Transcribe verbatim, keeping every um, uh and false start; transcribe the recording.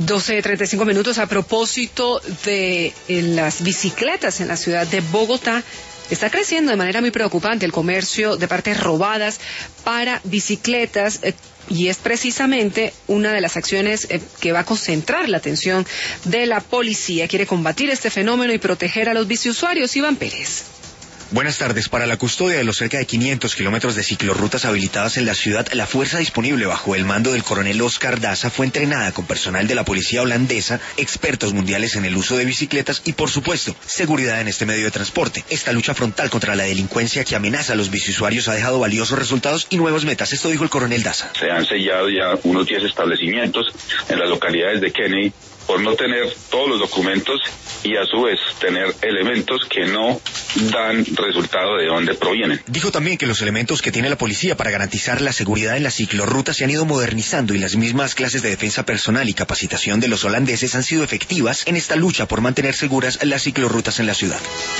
doce treinta y cinco minutos. A propósito de eh, las bicicletas en la ciudad de Bogotá, está creciendo de manera muy preocupante el comercio de partes robadas para bicicletas, eh, y es precisamente una de las acciones eh, que va a concentrar la atención de la policía. Quiere combatir este fenómeno y proteger a los biciusuarios. Iván Pérez. Buenas tardes. Para la custodia de los cerca de quinientos kilómetros de ciclorrutas habilitadas en la ciudad, la fuerza disponible bajo el mando del coronel Oscar Daza fue entrenada con personal de la policía holandesa, expertos mundiales en el uso de bicicletas y, por supuesto, seguridad en este medio de transporte. Esta lucha frontal contra la delincuencia que amenaza a los biciusuarios ha dejado valiosos resultados y nuevas metas. Esto dijo el coronel Daza. Se han sellado ya unos diez establecimientos en las localidades de Kennedy por no tener todos los documentos y a su vez tener elementos que no dan resultado de dónde provienen. Dijo también que los elementos que tiene la policía para garantizar la seguridad en las ciclorrutas se han ido modernizando y las mismas clases de defensa personal y capacitación de los holandeses han sido efectivas en esta lucha por mantener seguras las ciclorrutas en la ciudad.